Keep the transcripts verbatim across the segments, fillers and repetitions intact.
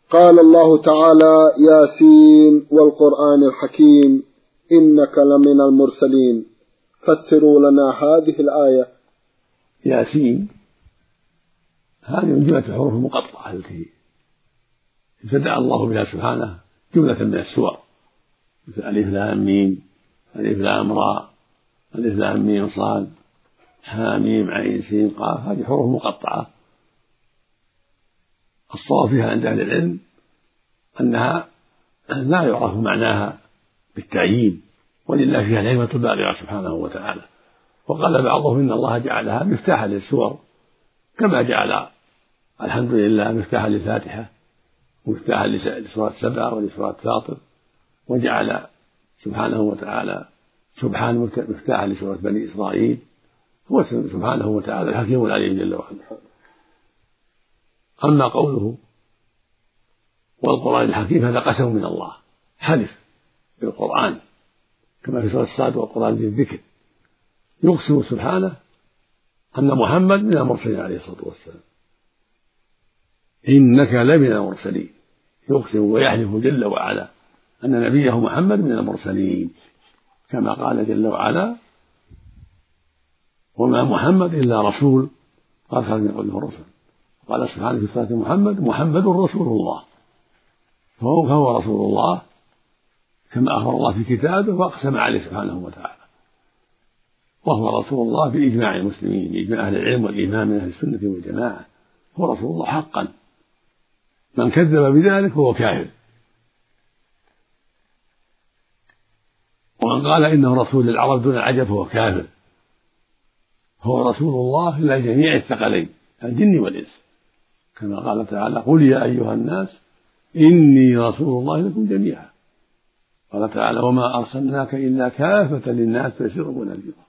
قال الله تعالى: ياسين والقرآن الحكيم إنك لمن المرسلين. فسروا لنا هذه الآية. ياسين هذه من جملة الحروف المقطعة التي ابتدأ الله بها سبحانه جملة من السور، مثل ألف لام ميم، ألف لام راء، ألف لام ميم صاد، حاميم عين سين قاف. هذه حروف مقطعة الصواب فيها عند أهل العلم أنها لا يعرف معناها بالتعيين، ولله فيها الحكمة البالغة سبحانه وتعالى. وقال بعضهم إن الله جعلها مفتاحا للسور، كما جعل الحمد لله مفتاحا للفاتحة ومفتاحا لسورة سبعة ولسورة فاطر، وجعل سبحانه وتعالى سبحان مفتاحا لسورة بني إسرائيل. هو سبحانه وتعالى الحكيم العليم جل وعلا. أما قوله والقرآن الحكيم هذا قسم من الله، حلف بالقرآن كما في سورة الصاد: والقرآن ذي الذكر. يقسم سبحانه أن محمد من المرسلين عليه الصلاة والسلام، إنك لمن المرسلين. يقسم ويحلف جل وعلا أن نبيه محمد من المرسلين، كما قال جل وعلا: وما محمد إلا رسول قد خلت من قبله الرسل. قال سبحانه في سورة محمد: محمد رسول الله. فهو رسول الله كما أخبر الله في كتابه وأقسم عليه سبحانه وتعالى، وهو رسول الله بإجماع المسلمين، بإجماع أهل العلم والإيمان من أهل السنة والجماعة. هو رسول الله حقا، من كذب بذلك فهو كافر، ومن قال إنه رسول للعرب دون العجب فهو كافر. هو رسول الله إلى جميع الثقلين الجن والإنس، كما قال تعالى: قل يا أيها الناس إني رسول الله لكم جميعا. قال تعالى: وما أرسلناك إلا كافة للناس بشيرا ونذيرا.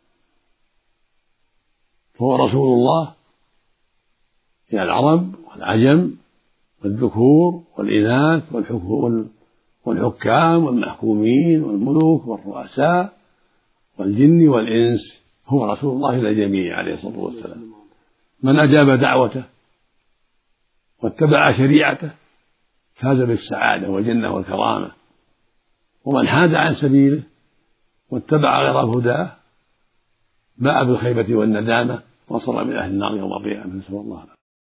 فهو رسول الله إلى العرب والعجم والذكور والإناث والحكام والمحكومين والملوك والرؤساء والجن والإنس. هو رسول الله إلى الجميع عليه الصلاة والسلام. من أجاب دعوته واتبع شريعته فاز بالسعادة والجنة والكرامة، ومن حاد عن سبيله واتبع غير هداه باء بالخيبة والندامة وصار من أهل النار يوم القيامة. نسأل الله